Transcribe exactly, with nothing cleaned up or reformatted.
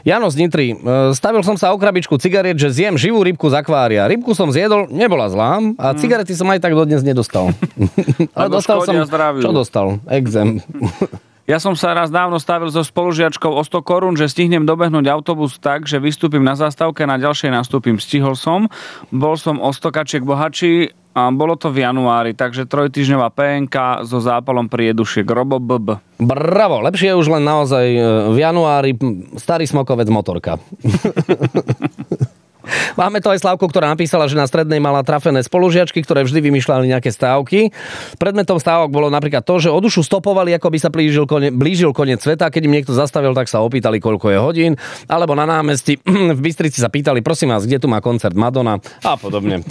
Jano z Nitry. Stavil som sa o krabičku cigariet, že zjem živú rybku z akvária. Rybku som zjedol, nebola zlá a cigarety som aj tak dodnes nedostal. Ale dostal som... Zdraviu. Čo dostal? Exém. Ja som sa raz dávno stavil so spolužiačkou o sto korún, že stihnem dobehnúť autobus tak, že vystúpim na zastávke, na ďalšej nastúpim. Stihol som, bol som o sto kačiek bohatší a bolo to v januári, takže trojtýždňová pé en ká so zápalom priedušiek. Robo B B. Bravo, lepšie je už len naozaj v januári starý smokovec motorka. Máme to aj Slavku, ktorá napísala, že na strednej mala trafené spolužiačky, ktoré vždy vymýšľali nejaké stávky. Predmetom stávok bolo napríklad to, že o dušu stopovali, ako by sa blížil, kone, blížil koniec sveta. Keď im niekto zastavil, tak sa opýtali, koľko je hodín. Alebo na námestí v Bystrici sa pýtali, prosím vás, kde tu má koncert Madonna a podobne.